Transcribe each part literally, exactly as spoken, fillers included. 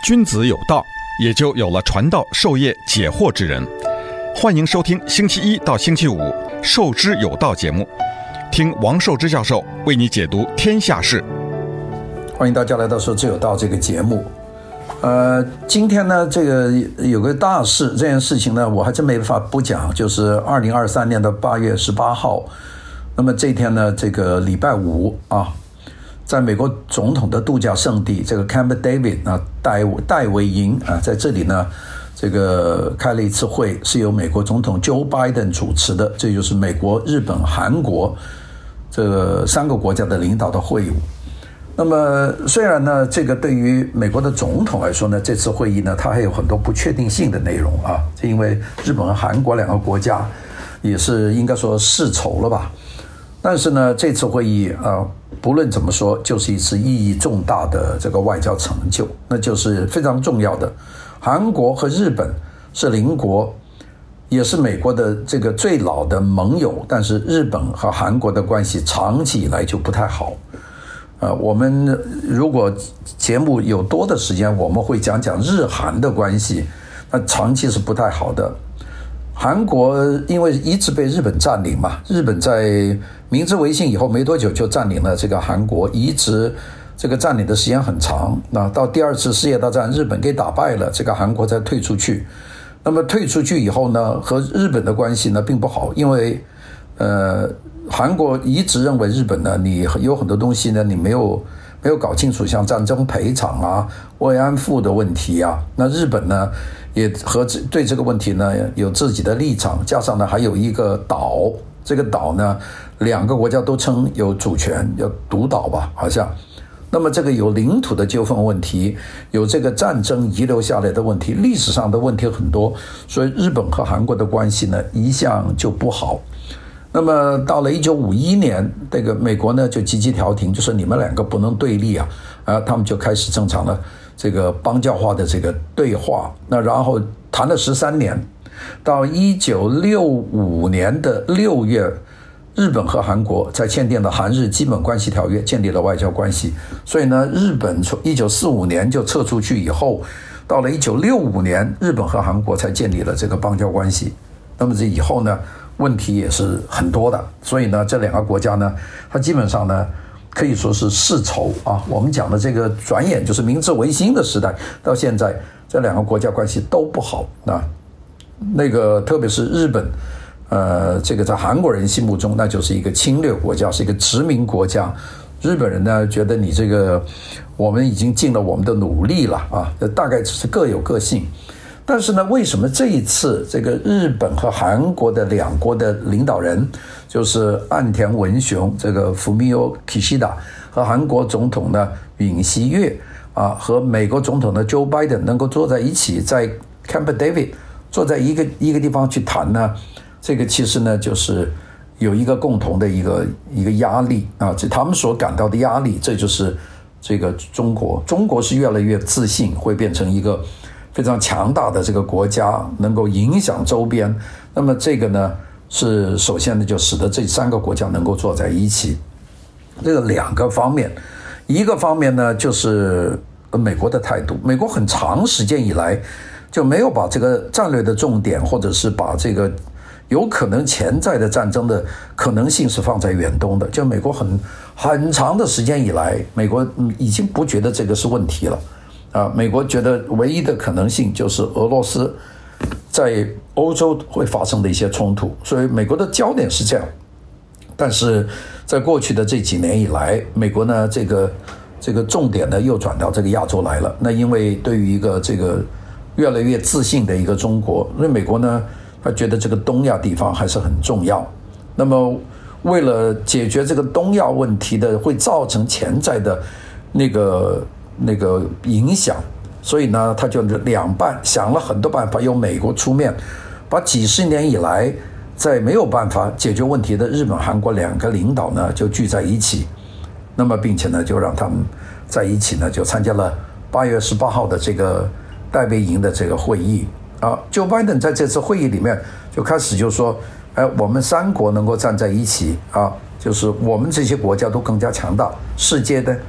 君子有道，也就有了传道授业解惑之人。欢迎收听星期一到星期五《授之有道》节目，听王寿之教授为你解读天下事。 欢迎大家来到《授之有道》这个节目。呃，今天呢，这个有个大事，这件事情呢，我还真没法不讲，就是二零二三年的八月十八号。那么这一天呢，这个礼拜五啊，在美国总统的度假胜地这个 Camp David 啊，戴戴维营啊，在这里呢，这个开了一次会，是由美国总统 Joe Biden 主持的，这就是美国、日本、韩国这个三个国家的领导的会晤。那么虽然呢，这个对于美国的总统来说呢，这次会议呢，它还有很多不确定性的内容啊，因为日本和韩国两个国家也是应该说世仇了吧。但是呢，这次会议啊，不论怎么说，就是一次意义重大的这个外交成就，那就是非常重要的。韩国和日本是邻国，也是美国的这个最老的盟友，但是日本和韩国的关系长期以来就不太好。呃，我们如果节目有多的时间，我们会讲讲日韩的关系，那长期是不太好的。韩国因为一直被日本占领嘛，日本在明治维新以后没多久就占领了这个韩国，一直这个占领的时间很长。那到第二次世界大战，日本给打败了，这个韩国再退出去。那么退出去以后呢，和日本的关系呢并不好，因为呃。韩国一直认为日本呢，你有很多东西呢，你没有没有搞清楚，像战争赔偿啊、慰安妇的问题啊。那日本呢，也和对这个问题呢有自己的立场，加上呢还有一个岛，这个岛呢，两个国家都称有主权，要独岛吧，好像。那么这个有领土的纠纷问题，有这个战争遗留下来的问题，历史上的问题很多，所以日本和韩国的关系呢一向就不好。那么到了一九五一年，这个美国呢就积极调停，就是你们两个不能对立啊，啊，他们就开始正常的这个邦交化的这个对话。那然后谈了十三年，到一九六五年的六月，日本和韩国才签订了韩日基本关系条约，建立了外交关系。所以呢，日本从一九四五年就撤出去以后，到了一九六五年，日本和韩国才建立了这个邦交关系。那么这以后呢，问题也是很多的，所以呢，这两个国家呢，它基本上呢，可以说是世仇啊。我们讲的这个转眼就是明治维新的时代，到现在这两个国家关系都不好啊。那个特别是日本，呃，这个在韩国人心目中那就是一个侵略国家，是一个殖民国家。日本人呢，觉得你这个我们已经尽了我们的努力了啊，大概只是各有各性。但是呢，为什么这一次这个日本和韩国的两国的领导人，就是岸田文雄这个 Fumio Kishida 和韩国总统呢尹锡悦啊，和美国总统的 Joe Biden 能够坐在一起，在 Camp David 坐在一个一个地方去谈呢？这个其实呢，就是有一个共同的一个一个压力啊，这他们所感到的压力，这就是这个中国，中国是越来越自信，会变成一个非常强大的这个国家，能够影响周边。那么这个呢，是首先呢就使得这三个国家能够坐在一起。这个两个方面，一个方面呢就是美国的态度。美国很长时间以来就没有把这个战略的重点，或者是把这个有可能潜在的战争的可能性是放在远东的。就美国很很长的时间以来，美国已经不觉得这个是问题了。啊，美国觉得唯一的可能性就是俄罗斯在欧洲会发生的一些冲突，所以美国的焦点是这样。但是在过去的这几年以来，美国呢这个这个重点呢又转到这个亚洲来了。那因为对于一个这个越来越自信的一个中国，所以美国呢他觉得这个东亚地方还是很重要。那么为了解决这个东亚问题的会造成潜在的那个那个影响，所以呢，他就两半想了很多办法，由美国出面，把几十年以来在没有办法解决问题的日本、韩国两个领导呢就聚在一起，那么并且呢就让他们在一起呢就参加了八月十八号的这个戴维营的这个会议啊。Joe Biden 在这次会议里面就开始就说，哎，我们三国能够站在一起啊，就是我们这些国家都更加强大，世界的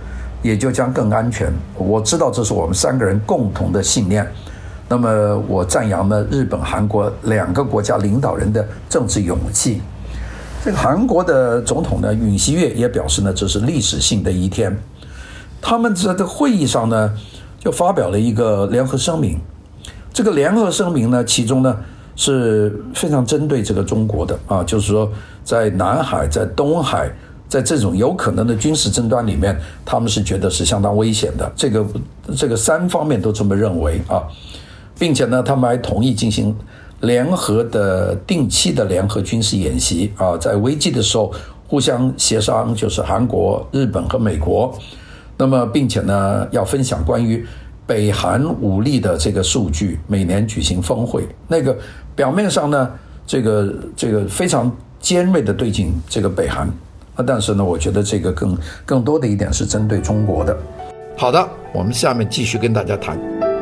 也就将更安全。我知道这是我们三个人共同的信念。那么我赞扬呢日本、韩国两个国家领导人的政治勇气。这个韩国的总统呢尹锡悦也表示呢，这是历史性的一天。他们在这个会议上呢，就发表了一个联合声明。这个联合声明呢，其中呢是非常针对这个中国的啊，就是说在南海、在东海，在这种有可能的军事争端里面，他们是觉得是相当危险的。这个这个三方面都这么认为啊，并且呢，他们还同意进行联合的定期的联合军事演习啊，在危机的时候互相协商，就是韩国、日本和美国。那么，并且呢，要分享关于北韩武力的这个数据，每年举行峰会。那个表面上呢，这个这个非常尖锐的对进这个北韩，但是呢，我觉得这个更更多的一点是针对中国的。好的，我们下面继续跟大家谈。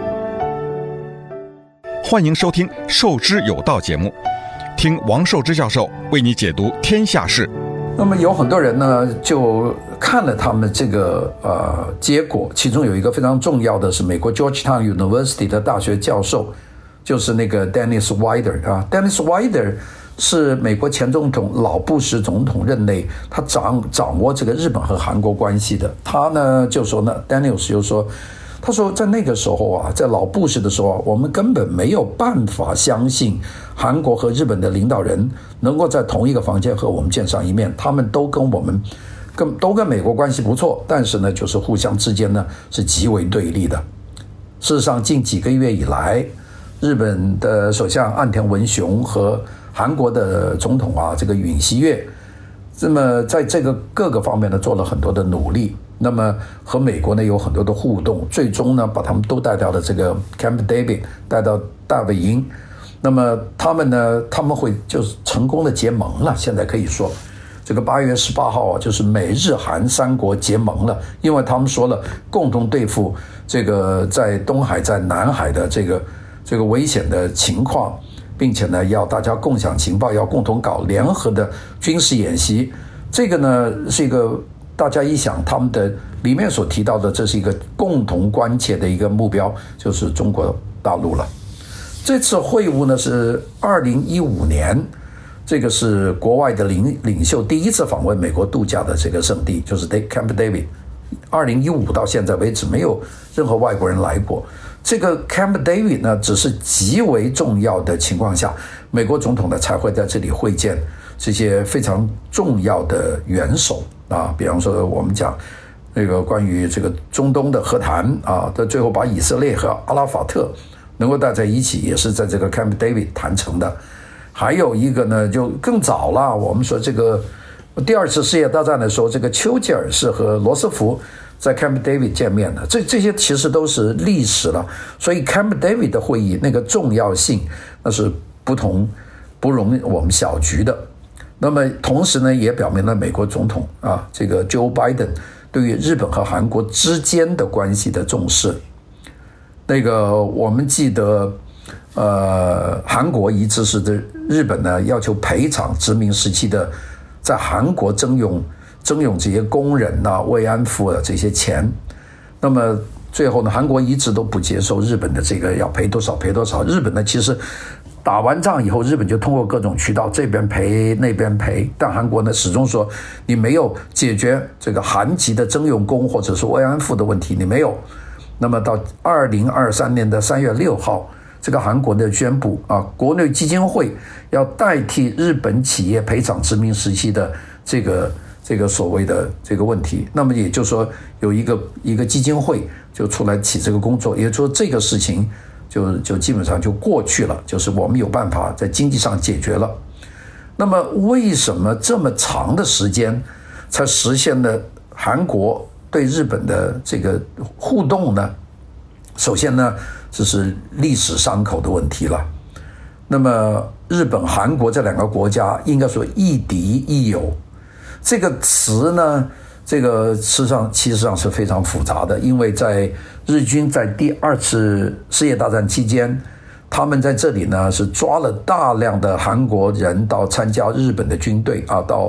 欢迎收听《受之有道》节目，听王寿之教授为你解读天下事。 那么有很多人呢，就看了他们这个呃结果，其中有一个非常重要的是美国 Georgetown University 的大学教授，就是那个 Dennis Wider 啊 ，Dennis Wider 是美国前总统老布什总统任内，他掌掌握这个日本和韩国关系的。他呢就说呢 ，Dennis 就说，他说在那个时候啊，在老布什的时候啊，我们根本没有办法相信韩国和日本的领导人能够在同一个房间和我们见上一面，他们都跟我们跟都跟美国关系不错，但是呢，就是互相之间呢是极为对立的。事实上，近几个月以来，日本的首相岸田文雄和韩国的总统啊，这个尹锡悦，那么在这个各个方面呢做了很多的努力。那么和美国呢有很多的互动，最终呢把他们都带到了这个 Camp David， 带到大本营。那么他们呢，他们会就是成功的结盟了。现在可以说，这个八月十八号啊，就是美日韩三国结盟了，因为他们说了共同对付这个在东海、在南海的这个这个危险的情况，并且呢要大家共享情报，要共同搞联合的军事演习。这个呢是一个。大家一想，他们的里面所提到的，这是一个共同关切的一个目标，就是中国大陆了。这次会晤呢是二零一五年，这个是国外的领领袖第一次访问美国度假的这个圣地，就是 Camp David。二零一五到现在为止，没有任何外国人来过。这个 Camp David 呢，只是极为重要的情况下，美国总统呢才会在这里会见这些非常重要的元首。啊，比方说我们讲那个关于这个中东的和谈啊，到最后把以色列和阿拉法特能够带在一起，也是在这个 Camp David 谈成的。还有一个呢，就更早了，我们说这个第二次世界大战的时候，这个丘吉尔是和罗斯福在 Camp David 见面的，这这些其实都是历史了。所以 Camp David 的会议那个重要性，那是不同不容我们小觑的。那么同时呢，也表明了美国总统啊，这个 Joe Biden 对于日本和韩国之间的关系的重视。那个我们记得，呃，韩国一直是的日本呢要求赔偿殖民时期的在韩国征用征用这些工人啊、慰安妇啊这些钱。那么最后呢，韩国一直都不接受日本的这个要赔多少赔多少。日本呢其实。打完仗以后，日本就通过各种渠道这边赔那边赔，但韩国呢始终说你没有解决这个韩籍的征用工或者是慰安妇的问题，你没有。那么到二零二三年的三月六号，这个韩国呢宣布啊，国内基金会要代替日本企业赔偿殖民时期的这个这个所谓的这个问题。那么也就是说，有一个一个基金会就出来起这个工作，也就是说这个事情。就就基本上就过去了，就是我们有办法在经济上解决了。那么为什么这么长的时间才实现了韩国对日本的这个互动呢？首先呢，这是历史伤口的问题了。那么日本、韩国这两个国家应该说亦敌亦友，这个词呢，这个事实上其实上是非常复杂的，因为在日军在第二次世界大战期间，他们在这里呢是抓了大量的韩国人到参加日本的军队啊，到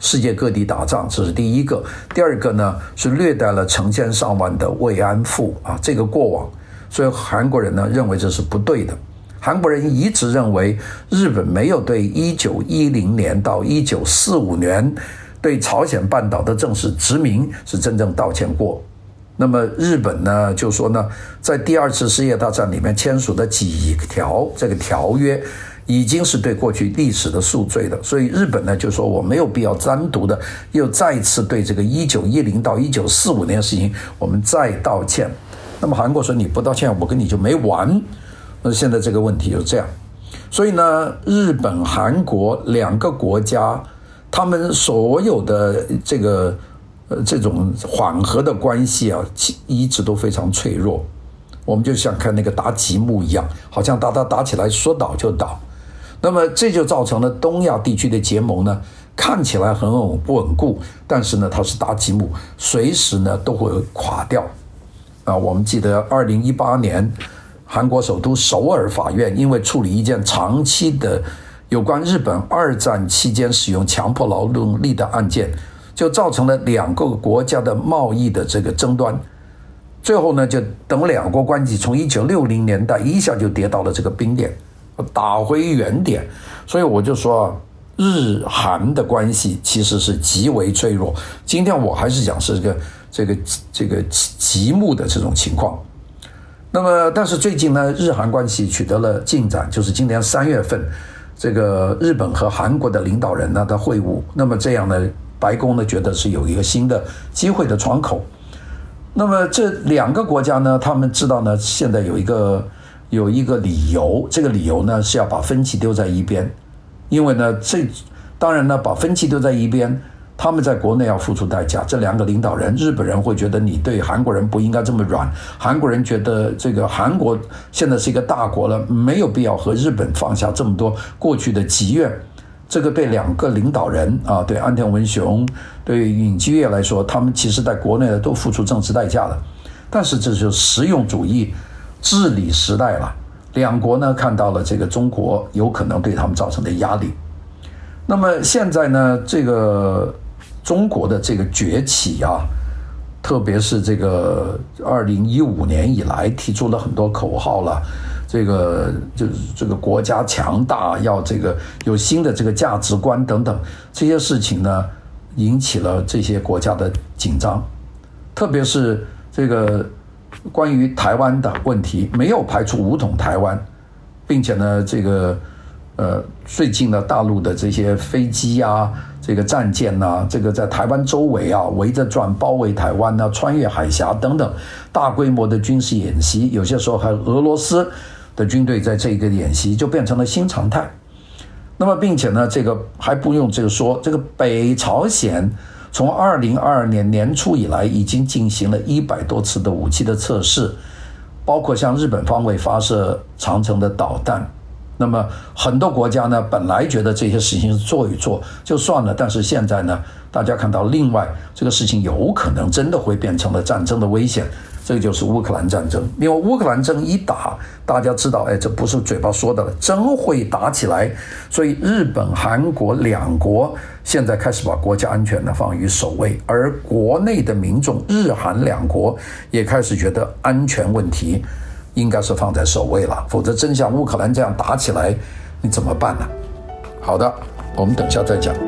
世界各地打仗，这是第一个。第二个呢是掠带了成千上万的慰安妇啊，这个过往，所以韩国人呢认为这是不对的。韩国人一直认为日本没有对一九一零年到一九四五年对朝鲜半岛的正式殖民是真正道歉过。那么日本呢就说呢，在第二次世界大战里面签署的几条这个条约已经是对过去历史的赎罪的，所以日本呢就说我没有必要单独的又再次对这个一九一零到一九四五年的事情我们再道歉。那么韩国说你不道歉我跟你就没完，那现在这个问题就这样。所以呢日本韩国两个国家他们所有的这个呃这种缓和的关系啊一直都非常脆弱。我们就像看那个打积木一样，好像打打打起来说倒就倒。那么这就造成了东亚地区的结盟呢看起来很稳固，但是呢它是打积木，随时呢都会垮掉啊。我们记得二零一八年韩国首都首尔法院因为处理一件长期的有关日本二战期间使用强迫劳动力的案件，就造成了两个国家的贸易的这个争端。最后呢就等两国关系从一九六零年代一下就跌到了这个冰点，打回原点。所以我就说啊，日韩的关系其实是极为脆弱。今天我还是讲是这个这个这个极目的这种情况。那么但是最近呢日韩关系取得了进展，就是今年三月份这个日本和韩国的领导人呢的会晤，那么这样呢白宫呢觉得是有一个新的机会的窗口。那么这两个国家呢他们知道呢现在有一个有一个理由，这个理由呢是要把分歧丢在一边。因为呢这当然呢把分歧丢在一边，他们在国内要付出代价。这两个领导人，日本人会觉得你对韩国人不应该这么软，韩国人觉得这个韩国现在是一个大国了，没有必要和日本放下这么多过去的积怨。这个对两个领导人啊，对安田文雄，对尹锡悦来说，他们其实在国内都付出政治代价了。但是这就是实用主义治理时代了，两国呢看到了这个中国有可能对他们造成的压力。那么现在呢这个中国的这个崛起啊，特别是这个二零一五年以来提出了很多口号了，这个就是这个国家强大，要这个有新的这个价值观等等，这些事情呢引起了这些国家的紧张。特别是这个关于台湾的问题，没有排除武统台湾，并且呢这个呃最近呢大陆的这些飞机啊，这个战舰啊，这个在台湾周围啊围着转，包围台湾啊，穿越海峡等等大规模的军事演习，有些时候还有俄罗斯的军队在这个演习，就变成了新常态。那么并且呢这个还不用这个说，这个北朝鲜从二零二二年年初以来已经进行了一百多次的武器的测试，包括向日本方位发射长程的导弹。那么很多国家呢本来觉得这些事情做一做就算了，但是现在呢大家看到另外这个事情有可能真的会变成了战争的危险，这个就是乌克兰战争。因为乌克兰争一打，大家知道，哎，这不是嘴巴说的了，真会打起来。所以日本韩国两国现在开始把国家安全呢放于首位，而国内的民众日韩两国也开始觉得安全问题应该是放在首位了，否则真像乌克兰这样打起来你怎么办呢？好的，我们等下再讲。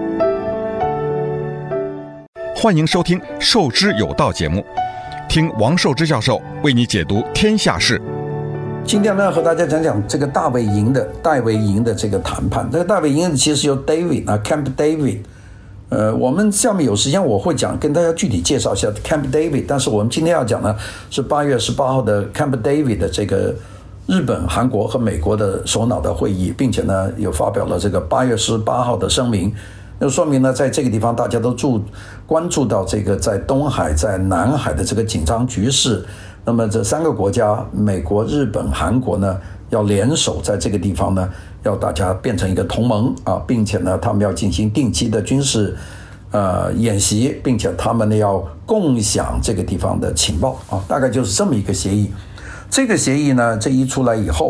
欢迎收听受之有道节目，听王寿之教授为你解读天下事。 今天呢和大家讲讲这个大卫营的戴维营的这个谈判。这个大卫营其实由 David 啊 Camp David，呃，我们下面有时间我会讲跟大家具体介绍一下 Camp David， 但是我们今天要讲呢是八月十八号的 Camp David 的这个日本、韩国和美国的首脑的会议，并且呢有发表了这个八月十八号的声明。那说明呢在这个地方大家都注关注到这个在东海在南海的这个紧张局势。那么这三个国家美国、日本、韩国呢要联手在这个地方呢要大家变成一个同盟啊，并且呢他们要进行定期的军事呃演习，并且他们呢要共享这个地方的情报啊，大概就是这么一个协议。这个协议呢这一出来以后，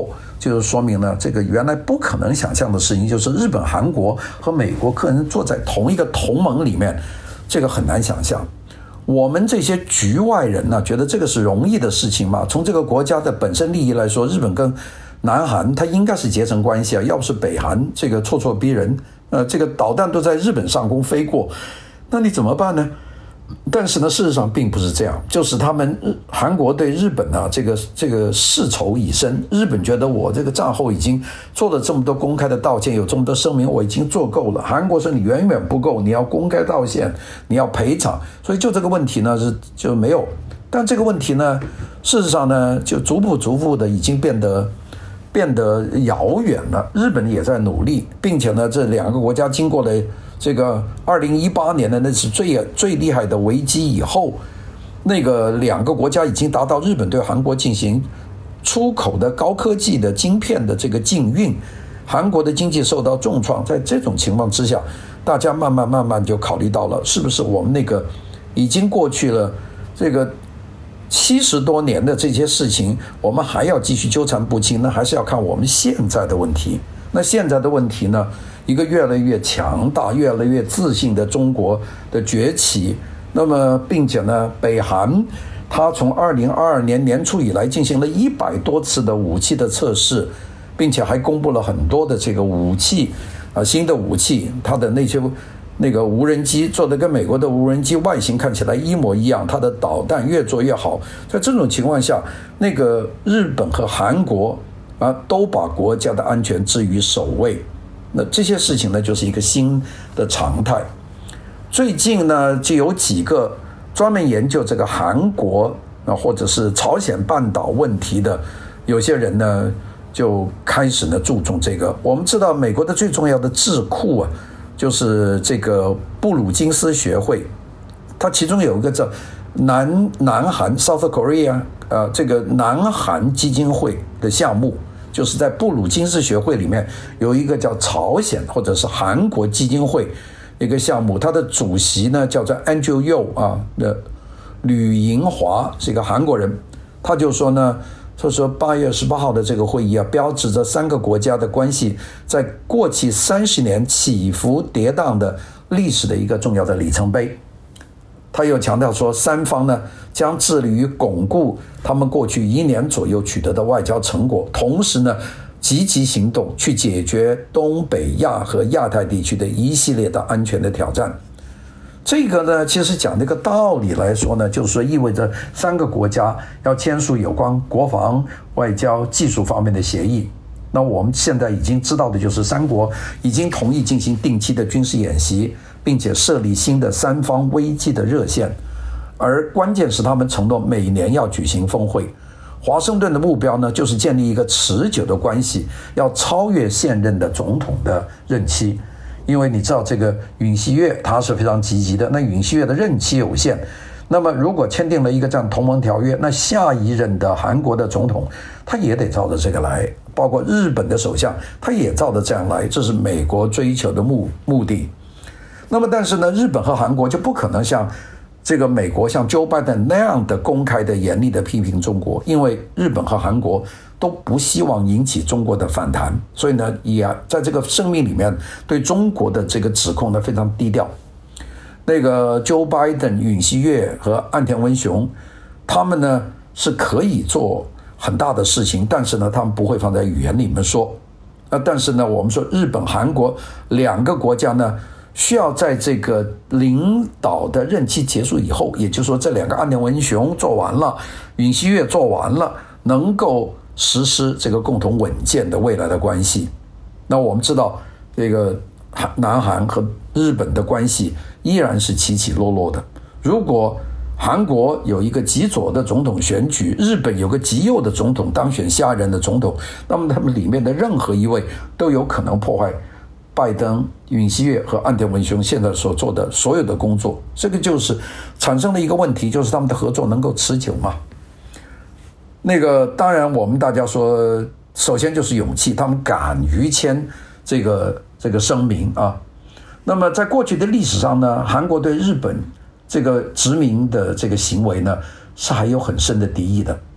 就是说明呢，这个原来不可能想象的事情，就是日本、韩国和美国可能坐在同一个同盟里面，这个很难想象。我们这些局外人呢，觉得这个是容易的事情嘛？从这个国家的本身利益来说，日本跟南韩它应该是结成关系啊，要不是北韩这个咄咄逼人，呃，这个导弹都在日本上空飞过，那你怎么办呢？但是呢，事实上并不是这样，就是他们韩国对日本啊，这个这个世仇已深。日本觉得我这个战后已经做了这么多公开的道歉，有这么多声明，我已经做够了。韩国说你远远不够，你要公开道歉，你要赔偿。所以就这个问题呢，是就没有。但这个问题呢，事实上呢，就逐步逐步的已经变得变得遥远了。日本也在努力，并且呢，这两个国家经过了这个二零一八年的那是最最厉害的危机以后，那个两个国家已经达到日本对韩国进行出口的高科技的晶片的这个禁运，韩国的经济受到重创。在这种情况之下，大家慢慢慢慢就考虑到了，是不是我们那个已经过去了这个七十多年的这些事情，我们还要继续纠缠不清呢？还是要看我们现在的问题？那现在的问题呢？一个越来越强大、越来越自信的中国的崛起，那么并且呢，北韩它从二零二二年年初以来进行了一百多次的武器的测试，并且还公布了很多的这个武器啊，新的武器，它的那些那个无人机做的跟美国的无人机外形看起来一模一样，它的导弹越做越好。在这种情况下，那个日本和韩国啊，都把国家的安全置于首位。那这些事情呢，就是一个新的常态。最近呢，就有几个专门研究这个韩国啊，或者是朝鲜半岛问题的，有些人呢就开始呢注重这个。我们知道，美国的最重要的智库啊，就是这个布鲁金斯学会，它其中有一个叫南南韩 South Korea 呃，这个南韩基金会的项目。就是在布鲁金斯学会里面有一个叫朝鲜或者是韩国基金会一个项目，它的主席呢叫做 Andrew Yo 啊，的吕银华是一个韩国人，他就说呢，他说八月十八号的这个会议啊，标志着三个国家的关系在过去三十年起伏跌宕的历史的一个重要的里程碑。他又强调说，三方呢将致力于巩固他们过去一年左右取得的外交成果，同时呢积极行动去解决东北亚和亚太地区的一系列的安全的挑战。这个呢，其实讲这个道理来说呢，就是说意味着三个国家要签署有关国防、外交、技术方面的协议。那我们现在已经知道的就是，三国已经同意进行定期的军事演习，并且设立新的三方危机的热线，而关键是他们承诺每年要举行峰会。华盛顿的目标呢，就是建立一个持久的关系，要超越现任的总统的任期。因为你知道这个尹锡悦他是非常积极的，那尹锡悦的任期有限，那么如果签订了一个这样同盟条约，那下一任的韩国的总统他也得照着这个来，包括日本的首相他也照着这样来，这是美国追求的目目的。那么但是呢，日本和韩国就不可能像这个美国像 Joe Biden 那样的公开的严厉的批评中国，因为日本和韩国都不希望引起中国的反弹，所以呢也在这个声明里面对中国的这个指控呢非常低调。那个 Joe Biden、尹锡悦和岸田文雄他们呢是可以做很大的事情，但是呢他们不会放在语言里面说。那但是呢我们说日本、韩国两个国家呢需要在这个领导的任期结束以后，也就是说这两个岸田文雄做完了，尹锡悦做完了，能够实施这个共同稳健的未来的关系。那我们知道这个南韩和日本的关系依然是起起落落的。如果韩国有一个极左的总统选举，日本有个极右的总统当选下任的总统，那么他们里面的任何一位都有可能破坏拜登、尹锡悦和岸田文雄现在所做的所有的工作。这个就是产生了一个问题，就是他们的合作能够持久吗？那个当然我们大家说，首先就是勇气，他们敢于签这个这个声明啊。那么在过去的历史上呢，韩国对日本这个殖民的这个行为呢是还有很深的敌意的。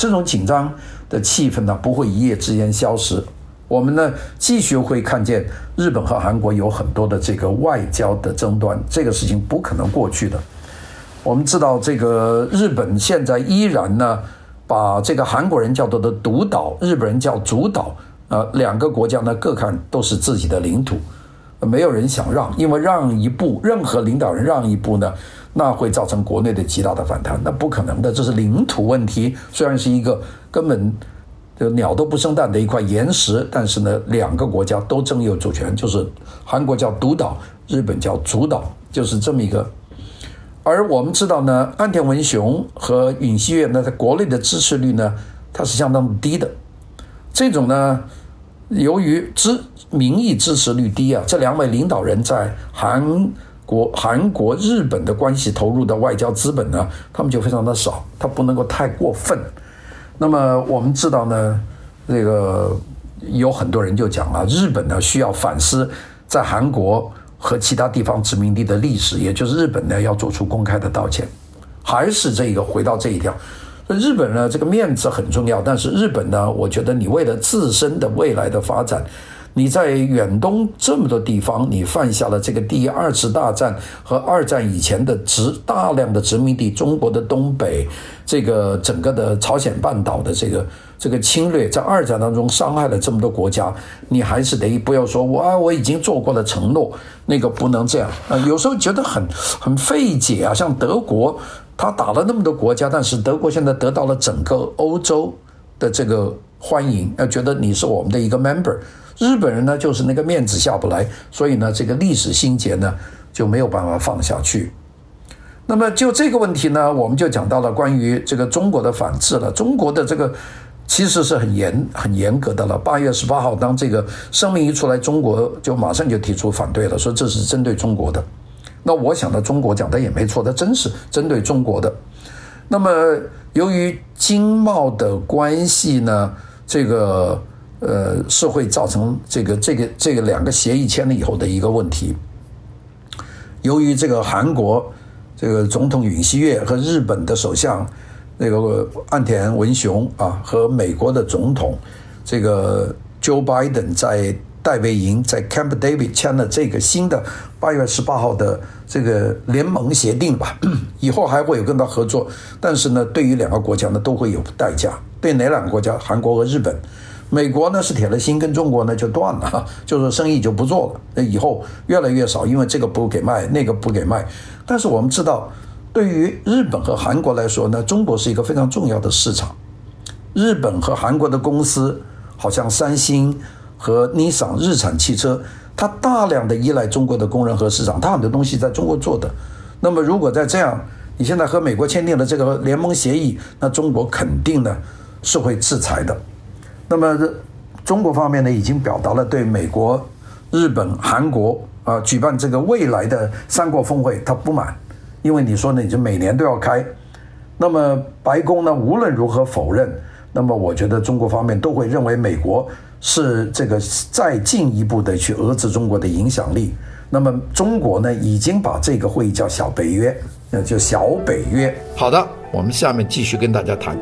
这种紧张的气氛呢不会一夜之间消失。我们呢继续会看见日本和韩国有很多的这个外交的争端，这个事情不可能过去的。我们知道这个日本现在依然呢把这个韩国人叫做的独岛，日本人叫主岛，呃，两个国家呢各看都是自己的领土，没有人想让，因为让一步，任何领导人让一步呢，那会造成国内的极大的反弹，那不可能的，这是领土问题。虽然是一个根本就鸟都不生蛋的一块岩石，但是呢，两个国家都争有主权，就是韩国叫独岛，日本叫主岛，就是这么一个。而我们知道呢，岸田文雄和尹锡悦呢，在国内的支持率呢，它是相当低的。这种呢，由于支民意支持率低啊，这两位领导人在韩国、韩国、日本的关系投入的外交资本呢，他们就非常的少，他不能够太过分。那么我们知道呢，这个有很多人就讲了，日本呢需要反思在韩国和其他地方殖民地的历史，也就是日本呢要做出公开的道歉，还是这个回到这一条。日本呢这个面子很重要，但是日本呢，我觉得你为了自身的未来的发展，你在远东这么多地方，你犯下了这个第二次大战和二战以前的殖大量的殖民地，中国的东北，这个整个的朝鲜半岛的这个这个侵略，在二战当中伤害了这么多国家，你还是得不要说我啊，我已经做过了承诺，那个不能这样。呃，有时候觉得很很费解啊，像德国，他打了那么多国家，但是德国现在得到了整个欧洲的这个欢迎，要觉得你是我们的一个 member。日本人呢，就是那个面子下不来，所以呢，这个历史心结呢就没有办法放下去。那么就这个问题呢，我们就讲到了关于这个中国的反制了。中国的这个其实是很严很严格的了。八月十八号，当这个声明一出来，中国就马上就提出反对了，说这是针对中国的。那我想呢，中国讲的也没错，它真是针对中国的。那么由于经贸的关系呢，这个呃是会造成这个这个这个两个协议签了以后的一个问题。由于这个韩国这个总统尹锡悦和日本的首相那个岸田文雄啊，和美国的总统这个 Joe Biden 在戴维营在 Camp David 签了这个新的八月十八号的这个联盟协定吧，以后还会有跟他合作，但是呢，对于两个国家呢都会有代价。对哪两个国家？韩国和日本。美国呢是铁了心，跟中国呢就断了，就是生意就不做了，那以后越来越少，因为这个不给卖，那个不给卖。但是我们知道，对于日本和韩国来说呢，中国是一个非常重要的市场。日本和韩国的公司，好像三星和 Nissan 日产汽车，它大量的依赖中国的工人和市场，它很多东西在中国做的。那么如果再这样，你现在和美国签订了这个联盟协议，那中国肯定呢是会制裁的。那么中国方面呢，已经表达了对美国、日本、韩国啊、呃、举办这个未来的三国峰会他不满，因为你说呢，你就每年都要开。那么白宫呢，无论如何否认。那么我觉得中国方面都会认为美国是这个再进一步的去遏制中国的影响力。那么中国呢，已经把这个会议叫小北约，那就小北约。好的，我们下面继续跟大家谈。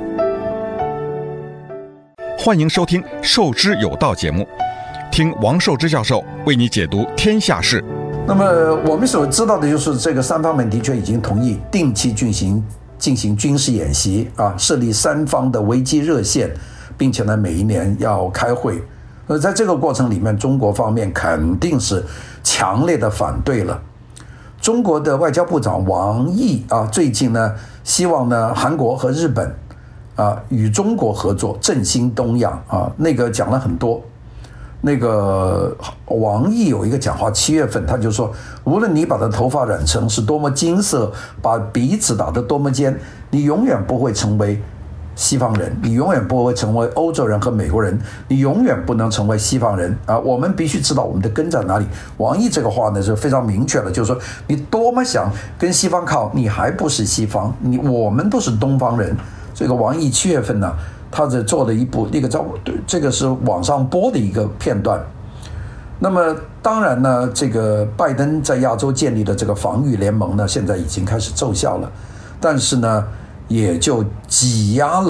欢迎收听《授之有道》节目，听王寿之教授为你解读天下事。 那么我们所知道的就是，这个三方面的确已经同意定期进行进行军事演习啊，设立三方的危机热线，并且呢，每一年要开会。而在这个过程里面，中国方面肯定是强烈的反对了。中国的外交部长王毅啊，最近呢，希望呢，韩国和日本啊，与中国合作振兴东亚啊，那个讲了很多。那个王毅有一个讲话，七月份他就说，无论你把他头发染成是多么金色，把鼻子打得多么尖，你永远不会成为西方人，你永远不会成为欧洲人和美国人，你永远不能成为西方人啊！我们必须知道我们的根在哪里。王毅这个话呢是非常明确的，就是说你多么想跟西方靠，你还不是西方，你我们都是东方人。这个王毅七月份呢，他在做了一部那个在这个是网上播的一个片段。那么当然呢，这个拜登在亚洲建立的这个防御联盟呢，现在已经开始奏效了，但是呢，也就挤压了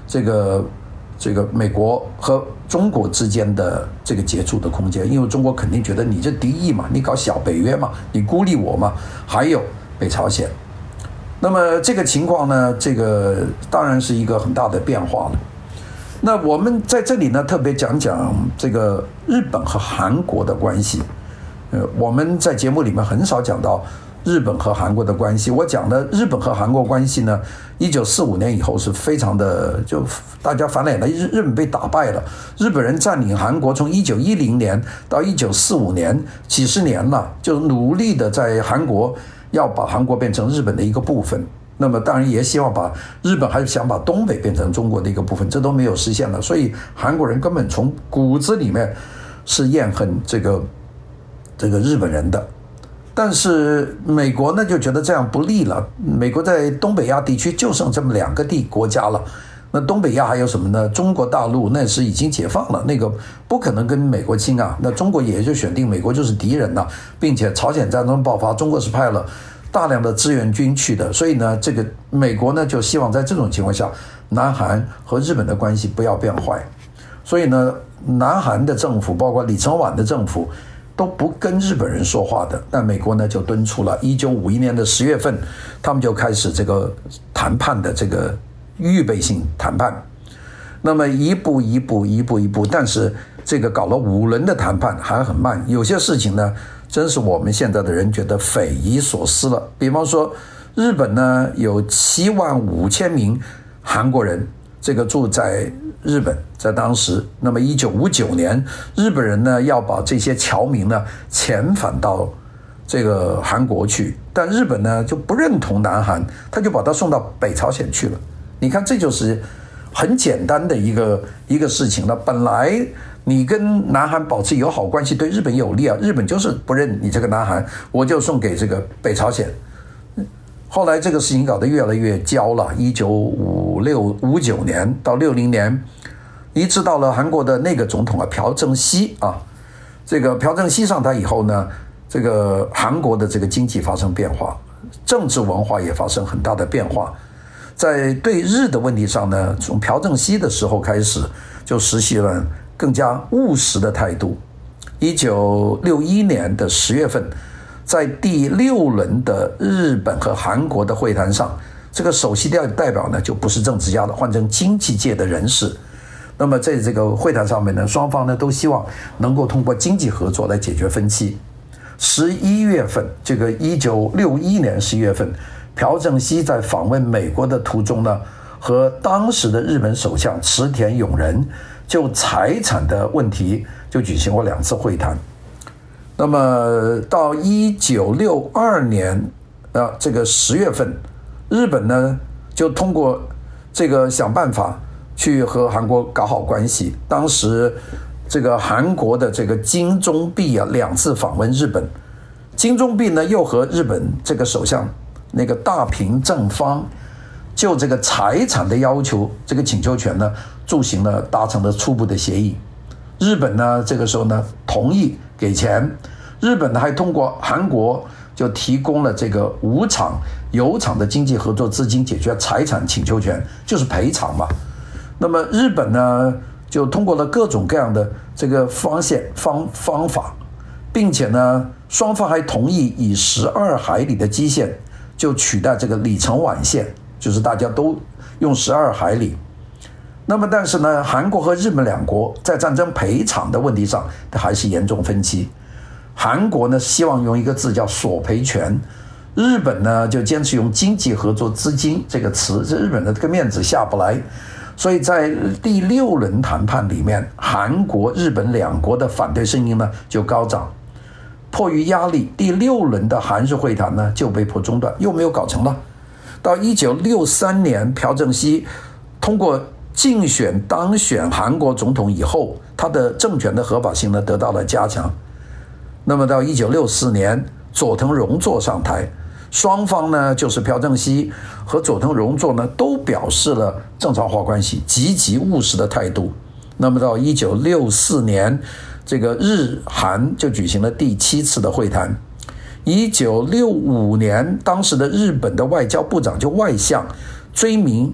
这个这个美国和中国之间的这个接触的空间，因为中国肯定觉得你这敌意嘛，你搞小北约嘛，你孤立我嘛，还有北朝鲜。那么这个情况呢，这个当然是一个很大的变化了。那我们在这里呢，特别讲讲这个日本和韩国的关系。呃，我们在节目里面很少讲到日本和韩国的关系。我讲的日本和韩国关系呢，一九四五年以后是非常的，就大家翻脸了，日日本被打败了，日本人占领韩国，从一九一零年到一九四五年，几十年了，就努力的在韩国要把韩国变成日本的一个部分。那么当然也希望把日本还是想把东北变成中国的一个部分，这都没有实现了。所以韩国人根本从骨子里面是厌恨这个这个日本人的。但是美国呢就觉得这样不利了，美国在东北亚地区就剩这么两个地国家了，那东北亚还有什么呢？中国大陆那时已经解放了，那个不可能跟美国亲啊，那中国也就选定美国就是敌人了，并且朝鲜战争爆发，中国是派了大量的志愿军去的，所以呢这个美国呢就希望在这种情况下，南韩和日本的关系不要变坏，所以呢南韩的政府包括李承晚的政府都不跟日本人说话的，但美国呢就敦促了。一九五一年的十月份，他们就开始这个谈判的这个预备性谈判。那么一步一步一步一步，但是这个搞了五轮的谈判还很慢，有些事情呢真是我们现在的人觉得匪夷所思了。比方说日本呢有七万五千名韩国人这个住在日本，在当时，那么一九五九年，日本人呢要把这些侨民呢遣返到这个韩国去，但日本呢就不认同南韩，他就把他送到北朝鲜去了。你看，这就是很简单的一个一个事情了。本来你跟南韩保持友好关系，对日本有利啊，日本就是不认你这个南韩，我就送给这个北朝鲜。后来这个事情搞得越来越焦了，一九五六五九年到六零年，一直到了韩国的那个总统啊朴正熙啊，这个朴正熙上台以后呢，这个韩国的这个经济发生变化，政治文化也发生很大的变化。在对日的问题上呢，从朴正熙的时候开始就实行了更加务实的态度。一九六一年的十月份，在第六轮的日本和韩国的会谈上，这个首席代表呢就不是政治家了，换成经济界的人士。那么在这个会谈上面呢，双方呢都希望能够通过经济合作来解决分歧。十一月份，这个一九六一年十一月份，朴正熙在访问美国的途中呢，和当时的日本首相池田勇人就财产的问题就举行过两次会谈。那么到一九六二年啊，这个十月份，日本呢就通过这个想办法去和韩国搞好关系。当时这个韩国的这个金钟弼啊两次访问日本，金钟弼呢又和日本这个首相那个大平正方就这个财产的要求，这个请求权呢进行了达成了初步的协议。日本呢这个时候呢同意给钱，日本呢还通过韩国就提供了这个五厂油厂的经济合作资金，解决财产请求权，就是赔偿嘛。那么日本呢就通过了各种各样的这个方线方方法，并且呢双方还同意以十二海里的基线就取代这个里程晚线，就是大家都用十二海里。那么但是呢韩国和日本两国在战争赔偿的问题上还是严重分歧。韩国呢希望用一个字叫索赔权，日本呢就坚持用经济合作资金这个词，这日本的这个面子下不来。所以在第六轮谈判里面，韩国日本两国的反对声音呢就高涨，迫于压力，第六轮的韩日会谈呢就被迫中断，又没有搞成了。到一九六三年，朴正熙通过竞选当选韩国总统以后，他的政权的合法性呢得到了加强。那么到一九六四年，佐藤荣作上台，双方呢就是朴正熙和佐藤荣作呢都表示了正常化关系，积极务实的态度。那么到一九六四年，这个日韩就举行了第七次的会谈。一九六五年，当时的日本的外交部长就外相追名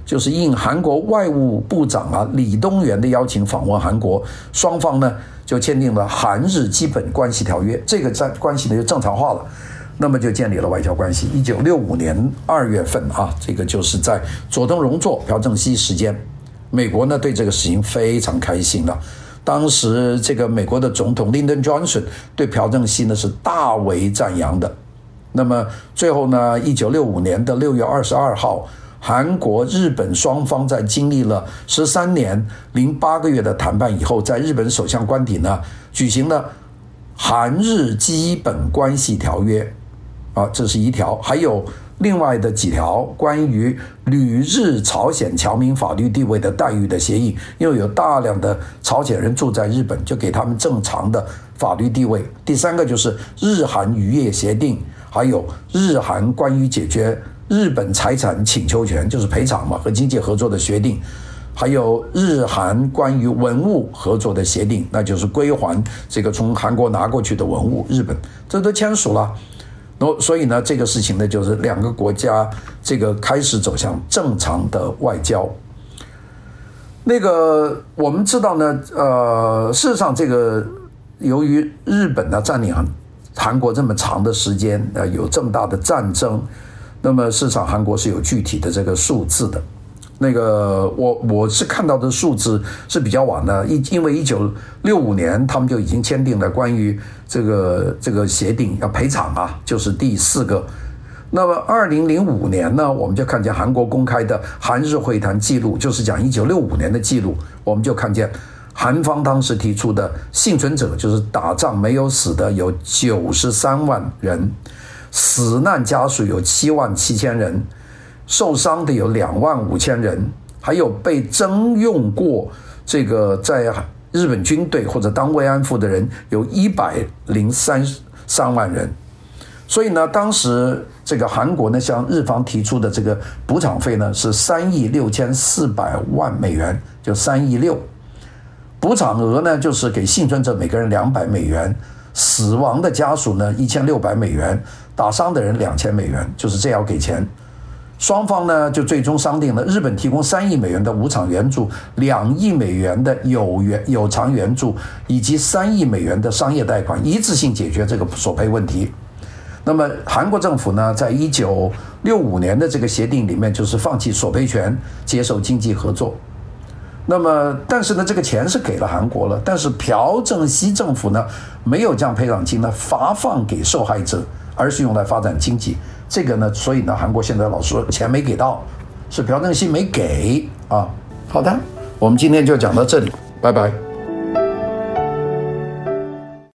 就是应韩国外务部长啊李东元的邀请访问韩国，双方呢就签订了韩日基本关系条约，这个在关系呢就正常化了，那么就建立了外交关系。一九六五年二月份啊，这个就是在佐藤荣作、朴正熙时间，美国呢对这个事情非常开心了。当时这个美国的总统 Lyndon Johnson 对朴正熙呢是大为赞扬的。那么最后呢，一九六五年的六月二十二号，韩国、日本双方在经历了十三年零八个月的谈判以后，在日本首相官邸呢举行了韩日基本关系条约啊，这是一条，还有另外的几条关于旅日朝鲜侨民法律地位的待遇的协议，因为有大量的朝鲜人住在日本，就给他们正常的法律地位。第三个就是日韩渔业协定，还有日韩关于解决日本财产请求权，就是赔偿嘛，和经济合作的协定，还有日韩关于文物合作的协定，那就是归还这个从韩国拿过去的文物，日本这都签署了。所以呢，这个事情呢，就是两个国家这个开始走向正常的外交。那个我们知道呢，呃，事实上这个由于日本呢占领韩国这么长的时间，呃，有这么大的战争，那么事实上韩国是有具体的这个数字的。那个我我是看到的数字是比较晚的，因为一九六五年他们就已经签订了关于这个这个协定要赔偿啊，就是第四个。那么二零零五年呢，我们就看见韩国公开的韩日会谈记录，就是讲一九六五年的记录，我们就看见韩方当时提出的幸存者，就是打仗没有死的有九十三万人，死难家属有七万七千人。受伤的有两万五千人，还有被征用过这个在日本军队或者当慰安妇的人有一百零三三万人。所以呢，当时这个韩国呢向日方提出的这个补偿费呢是三亿六千四百万美元，就三亿六。补偿额呢就是给幸存者每个人两百美元，死亡的家属呢一千六百美元，打伤的人两千美元，就是这样给钱。双方呢就最终商定了，日本提供三亿美元的无偿援助，两亿美元的有援有偿援助，以及三亿美元的商业贷款，一次性解决这个索赔问题。那么韩国政府呢，在一九六五年的这个协定里面，就是放弃索赔权，接受经济合作。那么，但是呢，这个钱是给了韩国了，但是朴正熙政府呢，没有将赔偿金呢发放给受害者，而是用来发展经济。这个呢，所以呢，韩国现在老说钱没给到，是朴正熙没给啊。好的，我们今天就讲到这里，拜拜。